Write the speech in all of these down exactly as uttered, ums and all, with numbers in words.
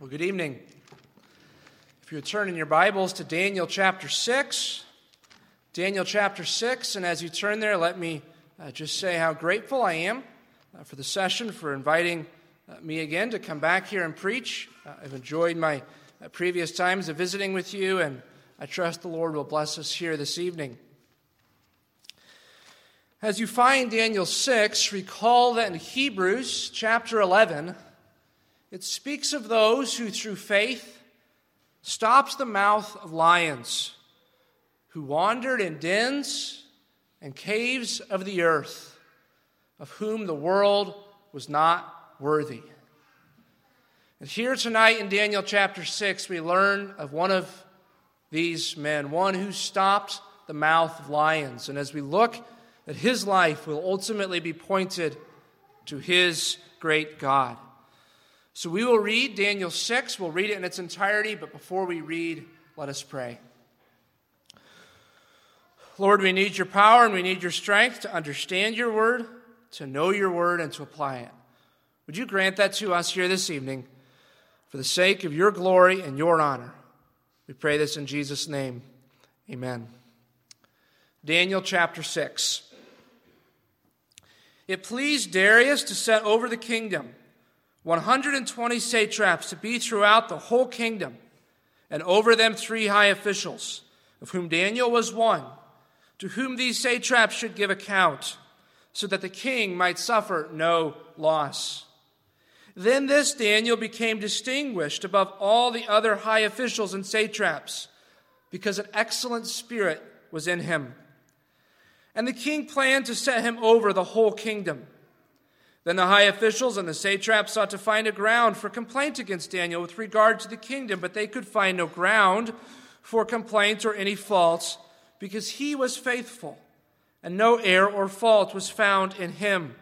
Well, good evening. If you would turn in your Bibles to Daniel chapter six, Daniel chapter six, and as you turn there, let me uh, just say how grateful I am uh, for the session, for inviting uh, me again to come back here and preach. Uh, I've enjoyed my uh, previous times of visiting with you, and I trust the Lord will bless us here this evening. As you find Daniel six, recall that in Hebrews chapter eleven, it speaks of those who through faith stopped the mouth of lions, who wandered in dens and caves of the earth, of whom the world was not worthy. And here tonight in Daniel chapter six, we learn of one of these men, one who stopped the mouth of lions. And as we look at his life, will ultimately be pointed to his great God. So we will read Daniel six. We'll read it in its entirety, but before we read, let us pray. Lord, we need your power and we need your strength to understand your word, to know your word, and to apply it. Would you grant that to us here this evening for the sake of your glory and your honor? We pray this in Jesus' name. Amen. Daniel chapter six. It pleased Darius to set over the kingdom one hundred twenty satraps to be throughout the whole kingdom, and over them three high officials, of whom Daniel was one, to whom these satraps should give account, so that the king might suffer no loss. Then this Daniel became distinguished above all the other high officials and satraps, because an excellent spirit was in him. And the king planned to set him over the whole kingdom. Then the high officials and the satraps sought to find a ground for complaint against Daniel with regard to the kingdom, but they could find no ground for complaint or any fault, because he was faithful, and no error or fault was found in him.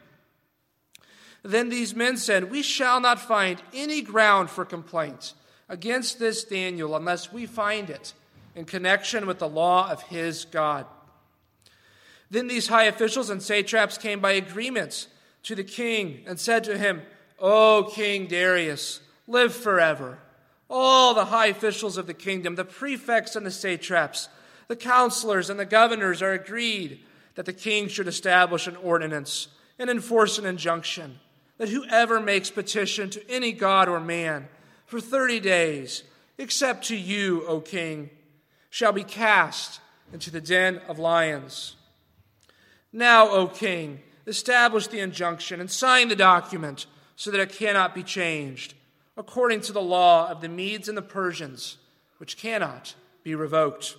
Then these men said, "We shall not find any ground for complaint against this Daniel unless we find it in connection with the law of his God." Then these high officials and satraps came by agreement to the king and said to him, "O King Darius, live forever. All the high officials of the kingdom, the prefects and the satraps, the counselors and the governors are agreed that the king should establish an ordinance and enforce an injunction that whoever makes petition to any god or man for thirty days, except to you, O king, shall be cast into the den of lions. Now, O king, establish the injunction and sign the document so that it cannot be changed, according to the law of the Medes and the Persians, which cannot be revoked."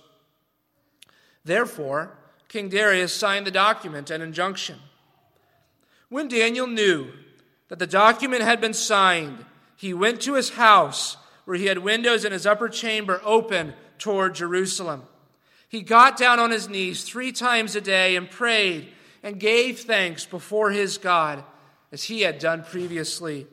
Therefore, King Darius signed the document and injunction. When Daniel knew that the document had been signed, he went to his house, where he had windows in his upper chamber open toward Jerusalem. He got down on his knees three times a day and prayed and gave thanks before his God, as he had done previously.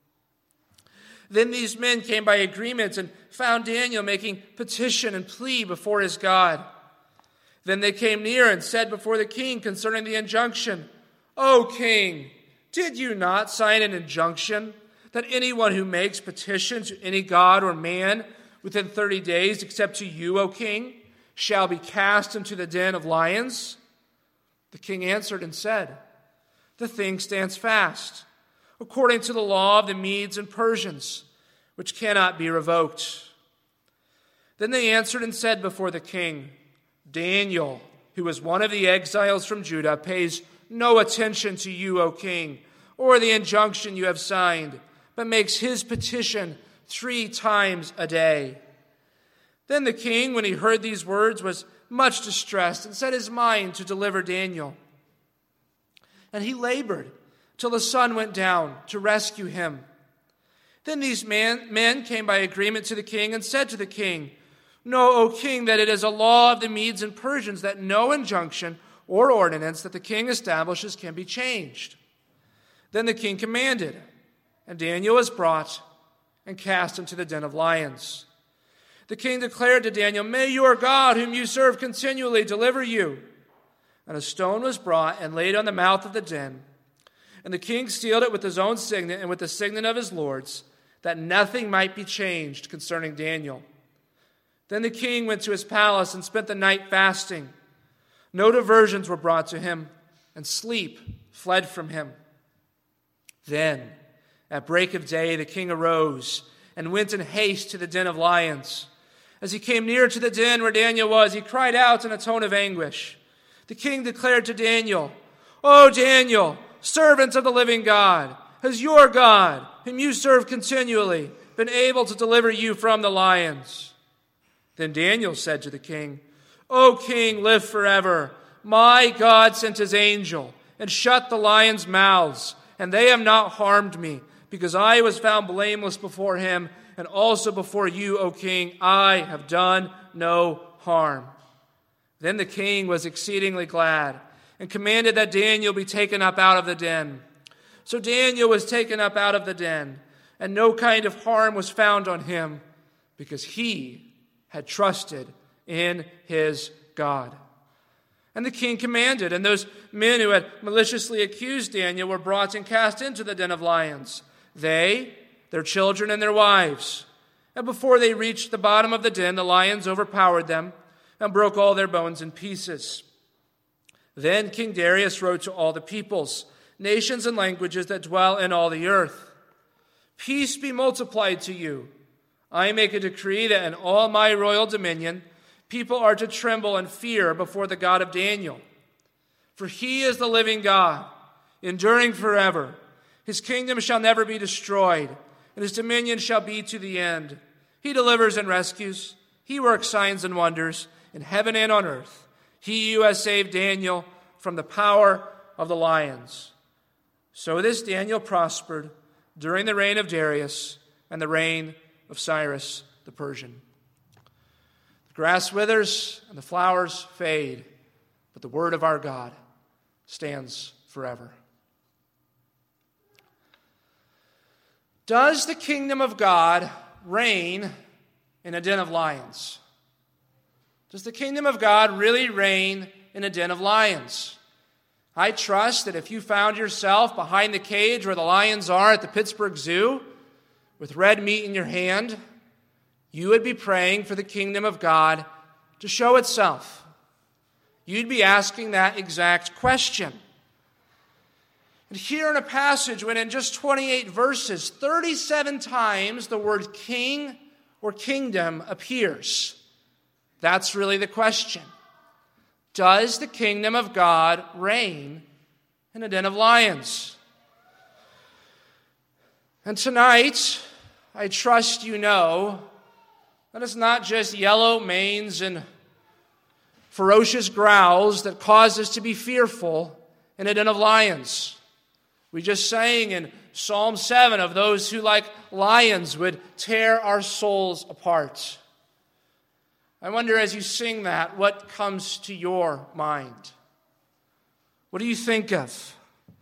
Then these men came by agreement and found Daniel making petition and plea before his God. Then they came near and said before the king concerning the injunction, "O king, did you not sign an injunction that anyone who makes petition to any god or man within thirty days, except to you, O king, shall be cast into the den of lions?" The king answered and said, "The thing stands fast, according to the law of the Medes and Persians, which cannot be revoked." Then they answered and said before the king, "Daniel, who is one of the exiles from Judah, pays no attention to you, O king, or the injunction you have signed, but makes his petition three times a day." Then the king, when he heard these words, was much distressed and set his mind to deliver Daniel. And he labored till the sun went down to rescue him. Then these man, men came by agreement to the king and said to the king, "Know, O king, that it is a law of the Medes and Persians that no injunction or ordinance that the king establishes can be changed." Then the king commanded, and Daniel was brought and cast into the den of lions. The king declared to Daniel, "May your God, whom you serve continually, deliver you." And a stone was brought and laid on the mouth of the den. And the king sealed it with his own signet and with the signet of his lords, that nothing might be changed concerning Daniel. Then the king went to his palace and spent the night fasting. No diversions were brought to him, and sleep fled from him. Then, at break of day, the king arose and went in haste to the den of lions. As he came near to the den where Daniel was, he cried out in a tone of anguish. The king declared to Daniel, "O Daniel, servant of the living God, has your God, whom you serve continually, been able to deliver you from the lions?" Then Daniel said to the king, "O king, live forever. My God sent his angel and shut the lions' mouths, and they have not harmed me, because I was found blameless before him, and also before you, O king. I have done no harm." Then the king was exceedingly glad, and commanded that Daniel be taken up out of the den. So Daniel was taken up out of the den, and no kind of harm was found on him, because he had trusted in his God. And the king commanded, and those men who had maliciously accused Daniel were brought and cast into the den of lions, they, their children, and their wives. And before they reached the bottom of the den, the lions overpowered them and broke all their bones in pieces. Then King Darius wrote to all the peoples, nations, and languages that dwell in all the earth, "Peace be multiplied to you. I make a decree that in all my royal dominion, people are to tremble and fear before the God of Daniel. For he is the living God, enduring forever. His kingdom shall never be destroyed, and his dominion shall be to the end. He delivers and rescues. He works signs and wonders in heaven and on earth. He who has saved Daniel from the power of the lions." So this Daniel prospered during the reign of Darius and the reign of Cyrus the Persian. The grass withers and the flowers fade, but the word of our God stands forever. Does the kingdom of God reign in a den of lions? Does the kingdom of God really reign in a den of lions? I trust that if you found yourself behind the cage where the lions are at the Pittsburgh Zoo, with red meat in your hand, you would be praying for the kingdom of God to show itself. You'd be asking that exact question. And here in a passage, when in just twenty-eight verses, thirty-seven times the word king or kingdom appears, that's really the question. Does the kingdom of God reign in a den of lions? And tonight, I trust you know that it's not just yellow manes and ferocious growls that cause us to be fearful in a den of lions. We just sang in Psalm seven of those who like lions would tear our souls apart. I wonder as you sing that, what comes to your mind? What do you think of?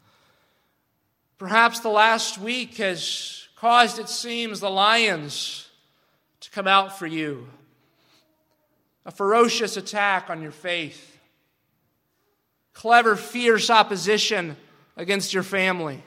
Perhaps the last week has caused, it seems, the lions to come out for you. A ferocious attack on your faith. Clever, fierce opposition against your family.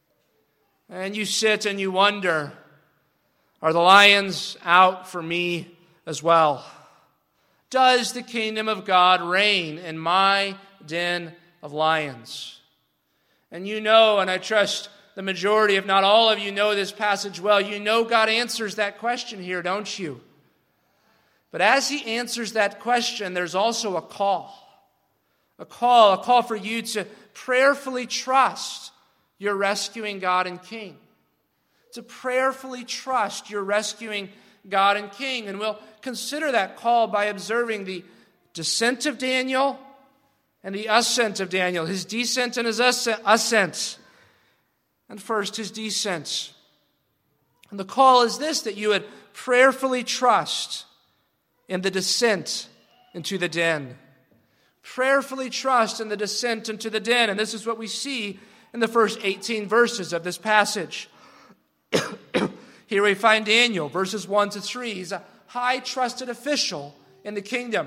And you sit and you wonder, are the lions out for me as well? Does the kingdom of God reign in my den of lions? And you know, and I trust the majority, if not all of you, know this passage well. You know God answers that question here, don't you? But as he answers that question, there's also a call. A call, a call for you to prayerfully trust your rescuing God and King. To prayerfully trust your rescuing God and King. And we'll consider that call by observing the descent of Daniel and the ascent of Daniel, his descent and his ascent. And first, his descent. And the call is this, that you would prayerfully trust in the descent into the den. Prayerfully trust in the descent into the den. And this is what we see in the first eighteen verses of this passage. Here we find Daniel, verses one to three. He's a high trusted official in the kingdom.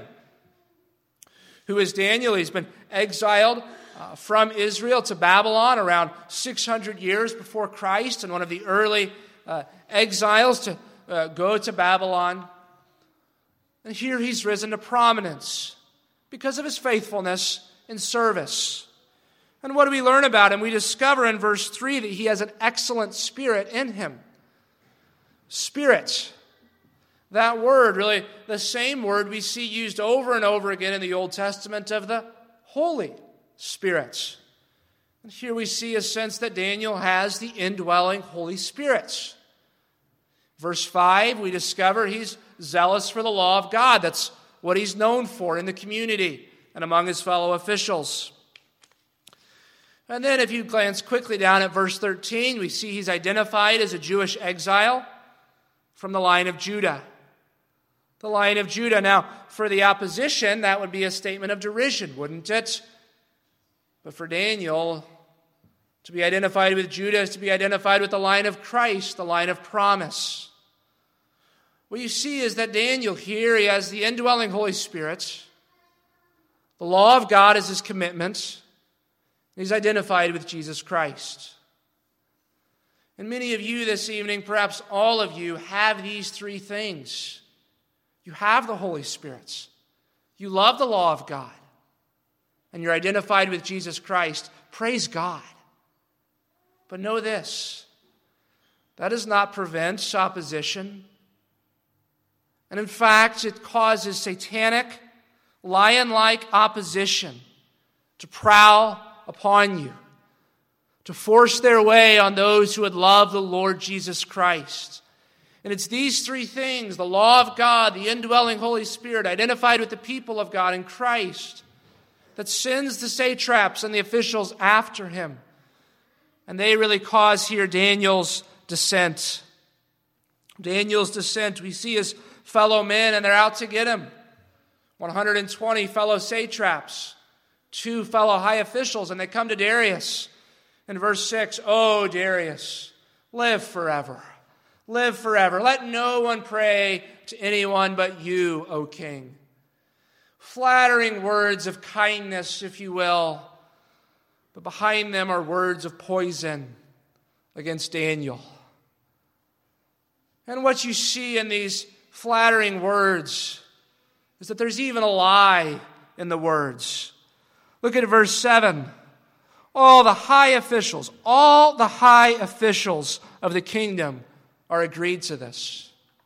Who is Daniel? He's been exiled uh, from Israel to Babylon around six hundred years before Christ, and one of the early uh, exiles to uh, go to Babylon. And here he's risen to prominence because of his faithfulness in service. And what do we learn about him? We discover in verse three that he has an excellent spirit in him. Spirit. That word, really the same word we see used over and over again in the Old Testament of the Holy Spirit. And here we see a sense that Daniel has the indwelling Holy Spirit. Verse five, we discover he's zealous for the law of God. That's what he's known for in the community and among his fellow officials. And then if you glance quickly down at verse thirteen, we see he's identified as a Jewish exile from the line of Judah. The line of Judah. Now, for the opposition, that would be a statement of derision, wouldn't it? But for Daniel, to be identified with Judah is to be identified with the line of Christ, the line of promise. What you see is that Daniel here, he has the indwelling Holy Spirit. The law of God is his commitment. He's identified with Jesus Christ. And many of you this evening, perhaps all of you, have these three things. You have the Holy Spirit. You love the law of God. And you're identified with Jesus Christ. Praise God. But know this, that does not prevent opposition. And in fact, it causes satanic, lion-like opposition to prowl upon you, to force their way on those who would love the Lord Jesus Christ. And it's these three things, the law of God, the indwelling Holy Spirit, identified with the people of God in Christ, that sends the satraps and the officials after him. And they really cause here Daniel's descent. Daniel's descent, we see his fellow men, and they're out to get him. one hundred twenty fellow satraps, two fellow high officials, and they come to Darius. In verse six, "Oh, Darius, live forever. Live forever. Let no one pray to anyone but you, O king." Flattering words of kindness, if you will. But behind them are words of poison against Daniel. And what you see in these flattering words is that there's even a lie in the words. Look at verse seven. All the high officials, all the high officials of the kingdom are agreed to this.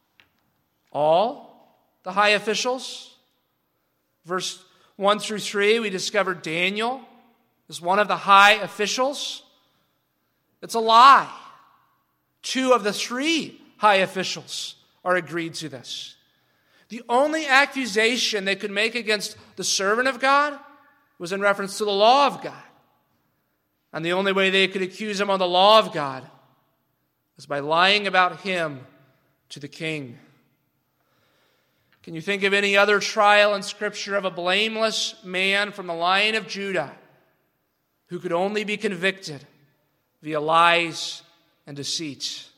All the high officials? Verse one through three, we discover Daniel is one of the high officials. It's a lie. Two of the three high officials are agreed to this. The only accusation they could make against the servant of God was in reference to the law of God. And the only way they could accuse him on the law of God was by lying about him to the king. Can you think of any other trial in Scripture of a blameless man from the line of Judah who could only be convicted via lies and deceit?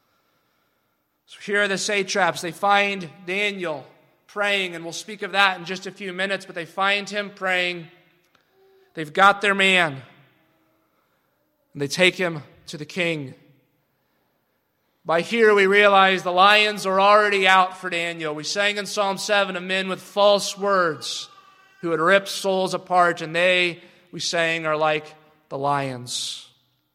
So here are the satraps. They find Daniel praying, and we'll speak of that in just a few minutes, but they find him praying. They've got their man, and they take him to the king. By here we realize the lions are already out for Daniel. We sang in Psalm seven of men with false words who would rip souls apart, and they, we sang, are like the lions.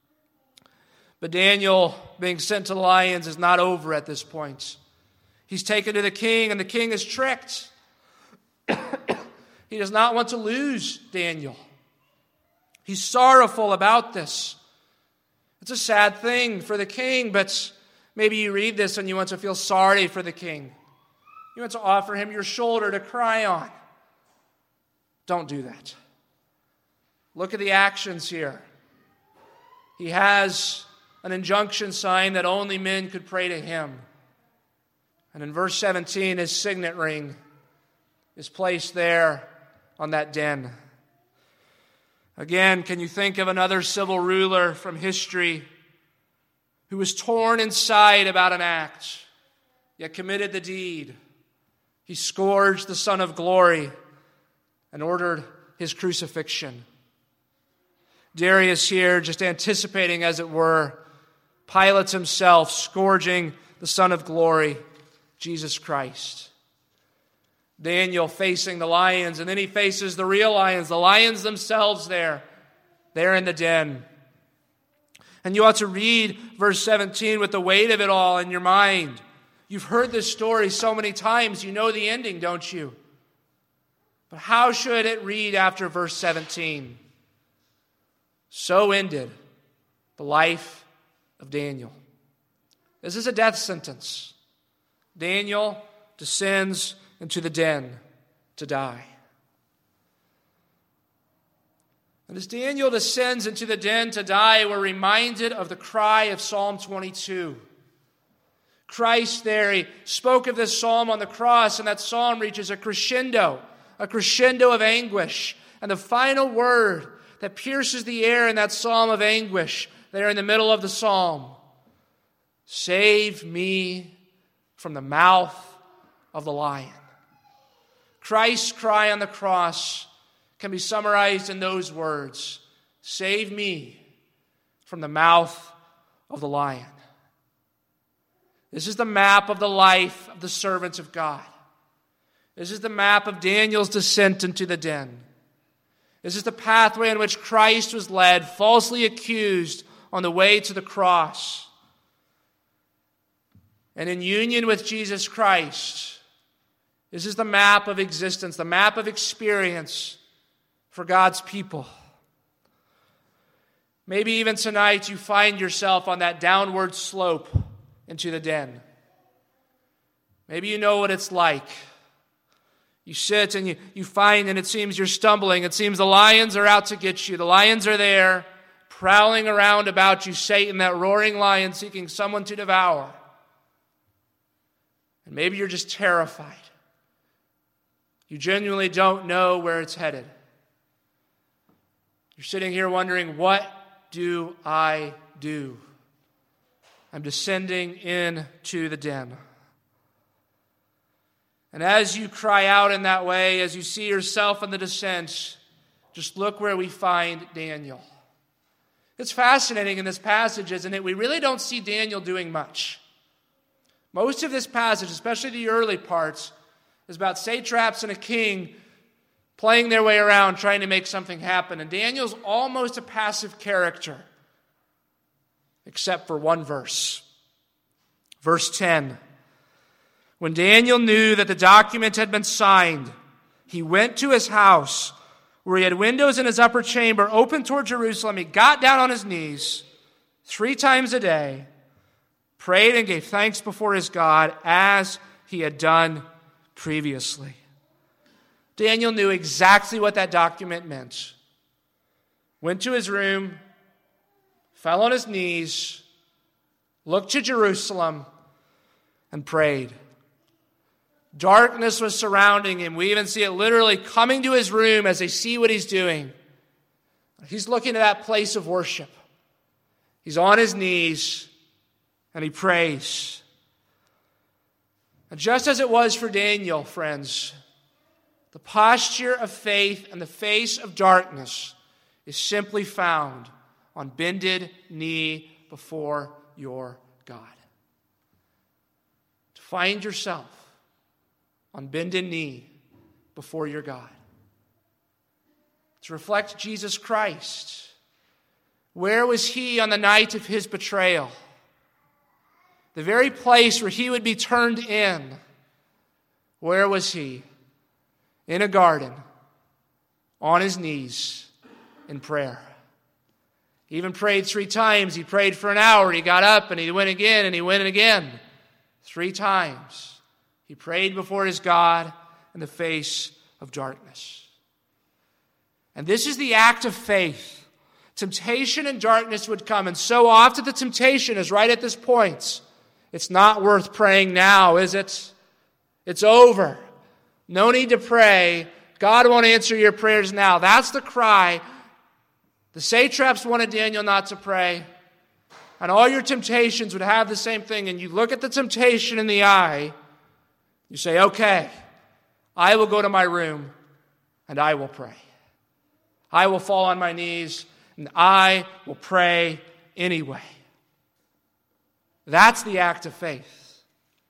But Daniel, being sent to the lions, is not over at this point. He's taken to the king, and the king is tricked. He does not want to lose Daniel. He's sorrowful about this. It's a sad thing for the king, but maybe you read this and you want to feel sorry for the king. You want to offer him your shoulder to cry on. Don't do that. Look at the actions here. He has an injunction sign that only men could pray to him. And in verse seventeen, his signet ring is placed there on that den. Again, can you think of another civil ruler from history who was torn inside about an act, yet committed the deed? He scourged the Son of Glory and ordered his crucifixion. Darius here, just anticipating, as it were, Pilate himself scourging the Son of Glory, Jesus Christ. Daniel facing the lions, and then he faces the real lions, the lions themselves there. They're in the den. And you ought to read verse seventeen with the weight of it all in your mind. You've heard this story so many times, you know the ending, don't you? But how should it read after verse seventeen? So ended the life of Daniel. This is a death sentence. Daniel descends into the den to die. And as Daniel descends into the den to die, we're reminded of the cry of Psalm twenty-two. Christ there, he spoke of this psalm on the cross, and that psalm reaches a crescendo, a crescendo of anguish. And the final word that pierces the air in that psalm of anguish, there in the middle of the psalm, save me from the mouth of the lion. Christ's cry on the cross can be summarized in those words, save me from the mouth of the lion. This is the map of the life of the servants of God. This is the map of Daniel's descent into the den. This is the pathway in which Christ was led, falsely accused on the way to the cross. And in union with Jesus Christ, this is the map of existence, the map of experience for God's people. Maybe even tonight you find yourself on that downward slope into the den. Maybe you know what it's like. You sit and you, you find and it seems you're stumbling. It seems the lions are out to get you. The lions are there, prowling around about you, Satan, that roaring lion seeking someone to devour. And maybe you're just terrified. You genuinely don't know where it's headed. You're sitting here wondering, what do I do? I'm descending into the den. And as you cry out in that way, as you see yourself in the descent, just look where we find Daniel. It's fascinating in this passage, isn't it? We really don't see Daniel doing much. Most of this passage, especially the early parts, is about satraps and a king playing their way around, trying to make something happen. And Daniel's almost a passive character, except for one verse. Verse ten. When Daniel knew that the document had been signed, he went to his house, where he had windows in his upper chamber open toward Jerusalem. He got down on his knees three times a day, prayed and gave thanks before his God, as he had done previously. Daniel knew exactly what that document meant. Went to his room, fell on his knees, looked to Jerusalem, and prayed. Darkness was surrounding him. We even see it literally coming to his room as they see what he's doing. He's looking to that place of worship. He's on his knees, and he prays. And just as it was for Daniel, friends, the posture of faith and the face of darkness is simply found on bended knee before your God. To find yourself on bended knee before your God. To reflect Jesus Christ. Where was he on the night of his betrayal? The very place where he would be turned in. Where was he? In a garden, on his knees, in prayer. He even prayed three times. He prayed for an hour. He got up and he went again and he went again. Three times. He prayed before his God in the face of darkness. And this is the act of faith. Temptation and darkness would come, and so often the temptation is right at this point. It's not worth praying now, is it? It's over. No need to pray. God won't answer your prayers now. That's the cry. The satraps wanted Daniel not to pray. And all your temptations would have the same thing. And you look at the temptation in the eye. You say, okay, I will go to my room and I will pray. I will fall on my knees and I will pray anyway. That's the act of faith.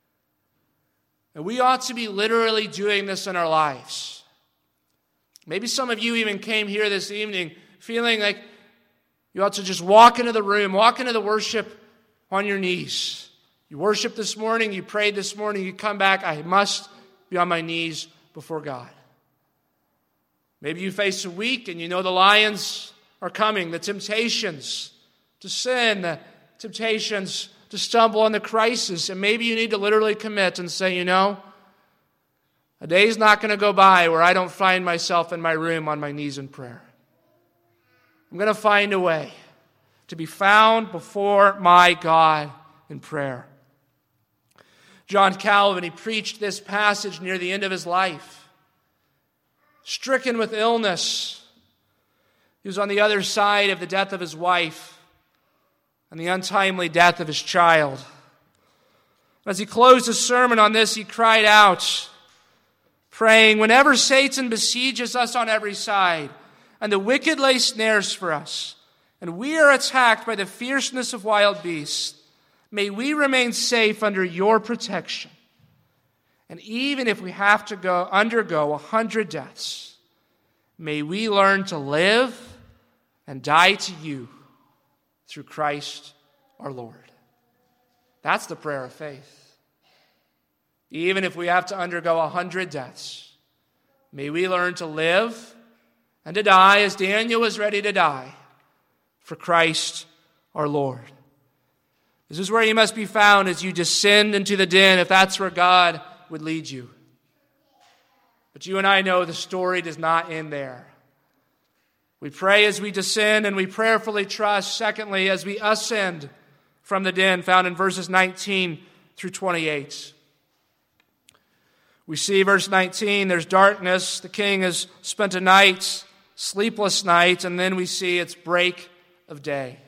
And we ought to be literally doing this in our lives. Maybe some of you even came here this evening feeling like you ought to just walk into the room, walk into the worship on your knees. You worshiped this morning, you prayed this morning, you come back, I must be on my knees before God. Maybe you face a week and you know the lions are coming, the temptations to sin, the temptations to stumble on the crisis, and maybe you need to literally commit and say, you know, a day's not going to go by where I don't find myself in my room on my knees in prayer. I'm going to find a way to be found before my God in prayer. John Calvin, he preached this passage near the end of his life. Stricken with illness, he was on the other side of the death of his wife and the untimely death of his child. As he closed his sermon on this, he cried out, praying, whenever Satan besieges us on every side, and the wicked lay snares for us, and we are attacked by the fierceness of wild beasts, may we remain safe under your protection. And even if we have to go undergo a hundred deaths, may we learn to live and die to you through Christ our Lord. That's the prayer of faith. Even if we have to undergo a hundred deaths, may we learn to live and to die as Daniel was ready to die for Christ our Lord. This is where you must be found as you descend into the den, if that's where God would lead you. But you and I know the story does not end there. We pray as we descend, and we prayerfully trust, secondly, as we ascend from the den, found in verses nineteen through twenty-eight. We see verse nineteen, there's darkness. The king has spent a night, sleepless night, and then we see it's break of day.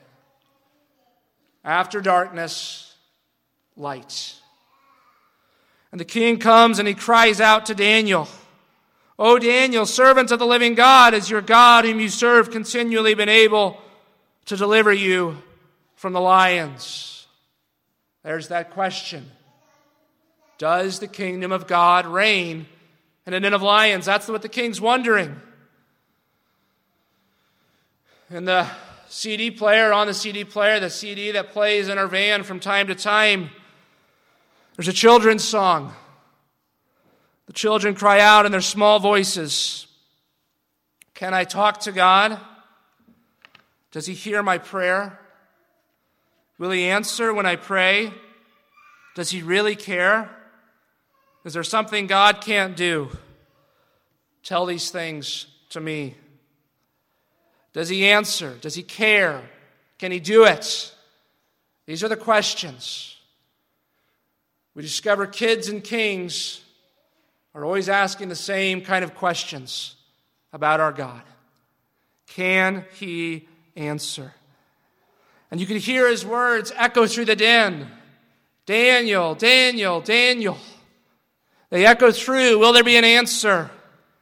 After darkness, light. And the king comes and he cries out to Daniel, O Daniel, servant of the living God, has your God whom you serve continually been able to deliver you from the lions? There's that question. Does the kingdom of God reign in a den of lions? That's what the king's wondering. In the C D player, on the C D player, the C D that plays in our van from time to time, there's a children's song. The children cry out in their small voices, can I talk to God? Does he hear my prayer? Will he answer when I pray? Does he really care? Is there something God can't do? Tell these things to me. Does he answer? Does he care? Can he do it? These are the questions. We discover kids and kings are always asking the same kind of questions about our God. Can he answer? And you can hear his words echo through the den. Daniel, Daniel, Daniel. They echo through. Will there be an answer?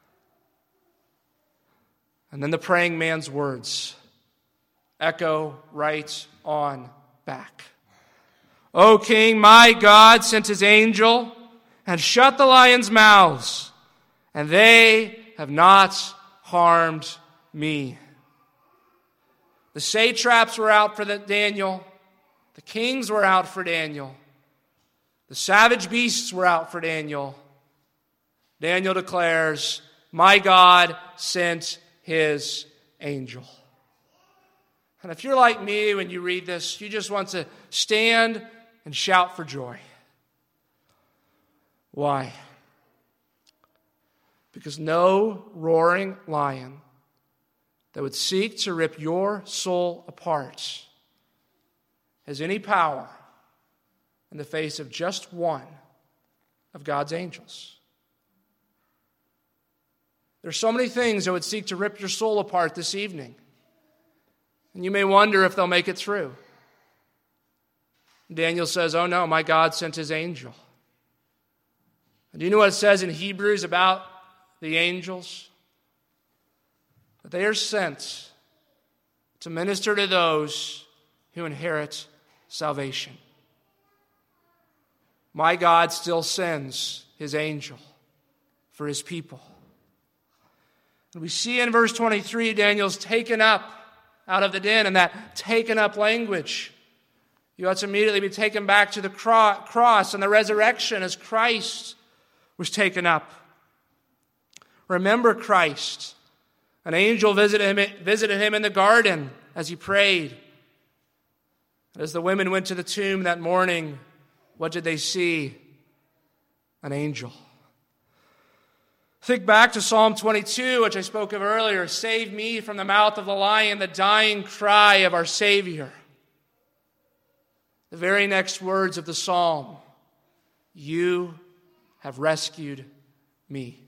And then the praying man's words echo right on back. O king, my God sent his angel and shut the lions' mouths, and they have not harmed me. The satraps were out for the Daniel. The kings were out for Daniel. The savage beasts were out for Daniel. Daniel declares, my God sent his angel. And if you're like me when you read this, you just want to stand and shout for joy. Why? Because no roaring lion that would seek to rip your soul apart has any power in the face of just one of God's angels. There's so many things that would seek to rip your soul apart this evening. And you may wonder if they'll make it through. Daniel says, oh no, my God sent his angel. And do you know what it says in Hebrews about the angels? That they are sent to minister to those who inherit salvation. my God still sends his angel for his people. And we see in verse twenty-three, Daniel's taken up out of the den, and that taken up language. You ought to immediately be taken back to the cro- cross and the resurrection as Christ was taken up. Remember Christ. An angel visited him, visited him in the garden as he prayed. As the women went to the tomb that morning, what did they see? An angel. Think back to Psalm twenty-two, which I spoke of earlier. Save me from the mouth of the lion, the dying cry of our Savior. The very next words of the psalm, you have rescued me.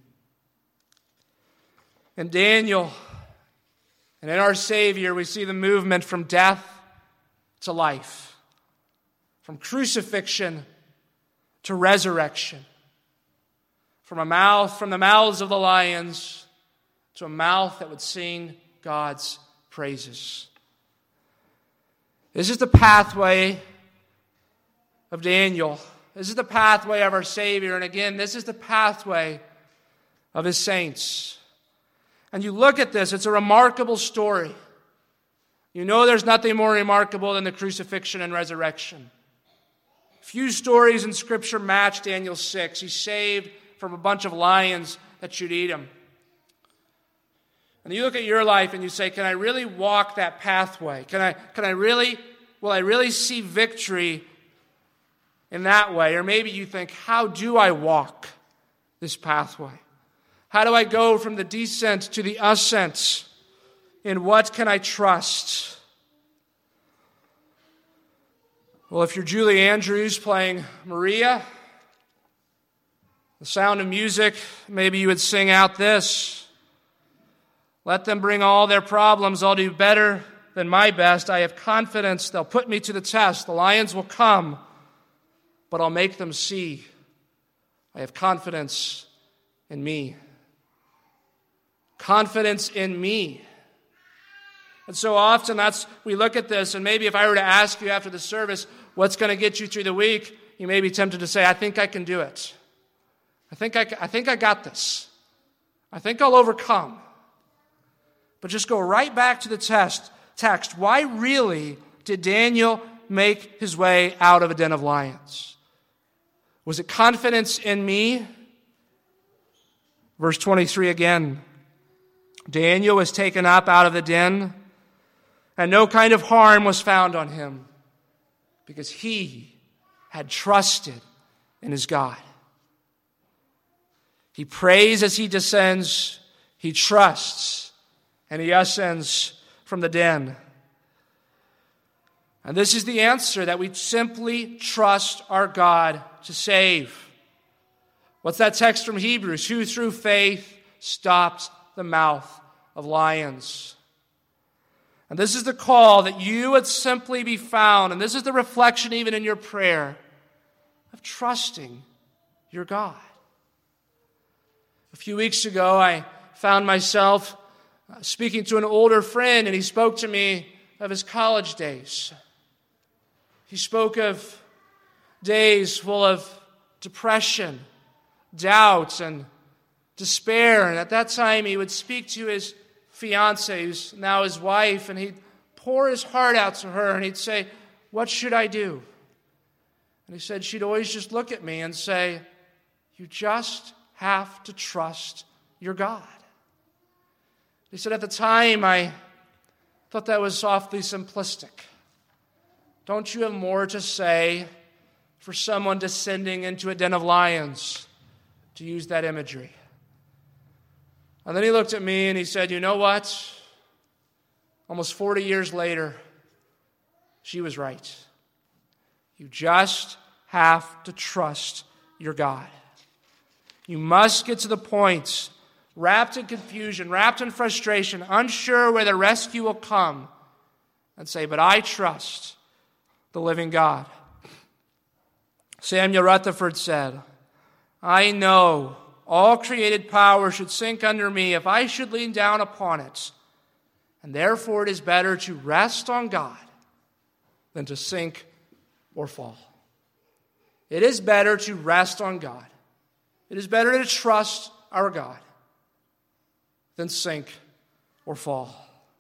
In Daniel and in our Savior, we see the movement from death to life, from crucifixion to resurrection, from a mouth, from the mouths of the lions to a mouth that would sing God's praises. This is the pathway of Daniel. This is the pathway of our Savior. And again, this is the pathway of his saints. And you look at this, it's a remarkable story. You know there's nothing more remarkable than the crucifixion and resurrection. Few stories in Scripture match Daniel six. He's saved from a bunch of lions that should eat him. And you look at your life and you say, can I really walk that pathway? Can I, can I really, will I really see victory in that way? Or maybe you think, how do I walk this pathway? How do I go from the descent to the ascent? In what can I trust? Well, if you're Julie Andrews playing Maria, the sound of music, maybe you would sing out this. Let them bring all their problems. I'll do better than my best. I have confidence they'll put me to the test. The lions will come, but I'll make them see. I have confidence in me. Confidence in me. And so often that's we look at this, and maybe if I were to ask you after the service, what's going to get you through the week, you may be tempted to say, I think I can do it. I think I, I think I got this. I think I'll overcome. But just go right back to the test, text. Why really did Daniel make his way out of a den of lions? Was it confidence in me? Verse twenty-three again. Daniel was taken up out of the den, and no kind of harm was found on him, because he had trusted in his God. He prays as he descends, he trusts, and he ascends from the den. And this is the answer, that we simply trust our God to save. What's that text from Hebrews? Who through faith stopped the mouth of lions. And this is the call, that you would simply be found, and this is the reflection even in your prayer, of trusting your God. A few weeks ago, I found myself speaking to an older friend, and he spoke to me of his college days. He spoke of days full of depression, doubt, and despair. And at that time, he would speak to his fiancée, who's now his wife, and he'd pour his heart out to her, and he'd say, what should I do? And he said she'd always just look at me and say, you just have to trust your God. He said, at the time, I thought that was awfully simplistic. Don't you have more to say for someone descending into a den of lions, to use that imagery? And then he looked at me and he said, you know what? Almost forty years later, she was right. You just have to trust your God. You must get to the point, wrapped in confusion, wrapped in frustration, unsure where the rescue will come, and say, but I trust the living God. Samuel Rutherford said, I know all created power should sink under me if I should lean down upon it, and therefore it is better to rest on God than to sink or fall. It is better to rest on God. It is better to trust our God than sink or fall.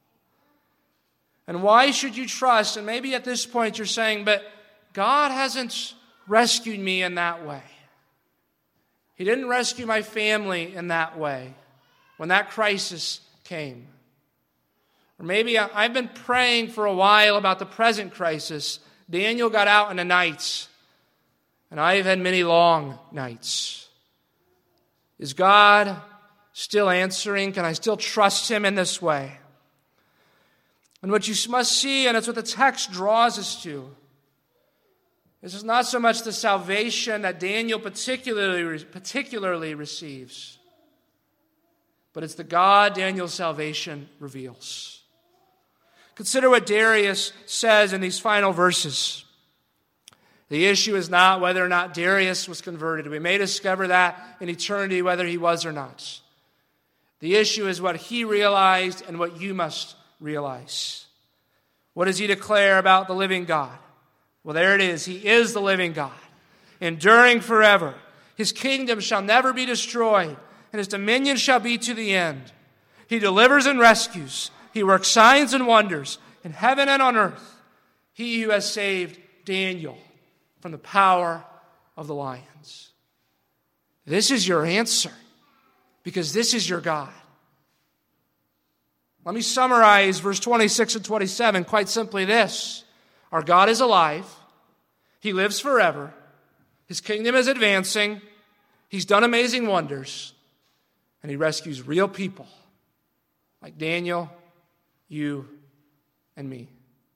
And why should you trust? And maybe at this point you're saying, but God hasn't rescued me in that way. He didn't rescue my family in that way when that crisis came. Or maybe I've been praying for a while about the present crisis. Daniel got out in the nights, and I've had many long nights. Is God still answering? Can I still trust him in this way? And what you must see, and it's what the text draws us to, this is not so much the salvation that Daniel particularly, particularly receives, but it's the God Daniel's salvation reveals. Consider what Darius says in these final verses. The issue is not whether or not Darius was converted. We may discover that in eternity, whether he was or not. The issue is what he realized and what you must realize. What does he declare about the living God? Well, there it is. He is the living God, enduring forever. His kingdom shall never be destroyed, and his dominion shall be to the end. He delivers and rescues. He works signs and wonders in heaven and on earth. He who has saved Daniel from the power of the lions. This is your answer, because this is your God. Let me summarize verse twenty-six and twenty-seven quite simply this. Our God is alive. He lives forever. His kingdom is advancing. He's done amazing wonders. And he rescues real people like Daniel, you, and me.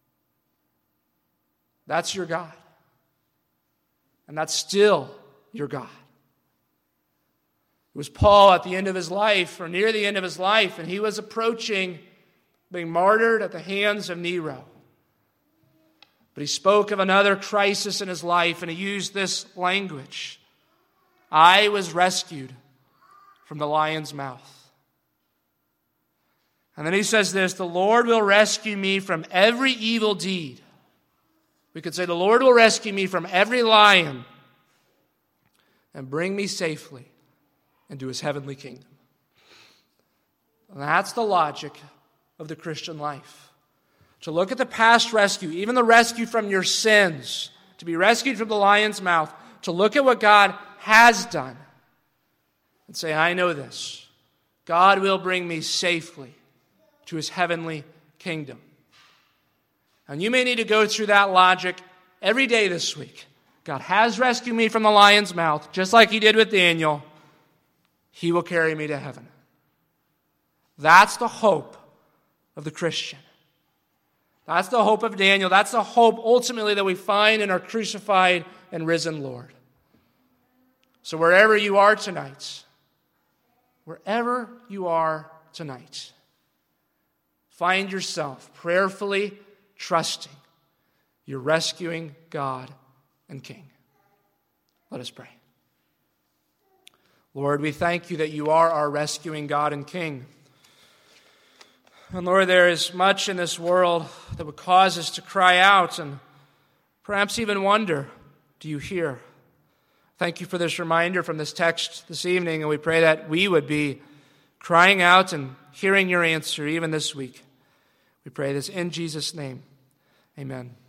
That's your God. And that's still your God. It was Paul at the end of his life, or near the end of his life, and he was approaching being martyred at the hands of Nero. But he spoke of another crisis in his life, and he used this language. I was rescued from the lion's mouth. And then he says this, the Lord will rescue me from every evil deed. We could say the Lord will rescue me from every lion and bring me safely into his heavenly kingdom. And that's the logic of the Christian life. To look at the past rescue, even the rescue from your sins, to be rescued from the lion's mouth, to look at what God has done and say, I know this. God will bring me safely to his heavenly kingdom. And you may need to go through that logic every day this week. God has rescued me from the lion's mouth, just like he did with Daniel. He will carry me to heaven. That's the hope of the Christian. That's the hope of Daniel. That's the hope ultimately that we find in our crucified and risen Lord. So wherever you are tonight, wherever you are tonight, find yourself prayerfully trusting your rescuing God and King. Let us pray. Lord, we thank you that you are our rescuing God and King. And Lord, there is much in this world that would cause us to cry out and perhaps even wonder, do you hear? Thank you for this reminder from this text this evening, and we pray that we would be crying out and hearing your answer even this week. We pray this in Jesus' name. Amen.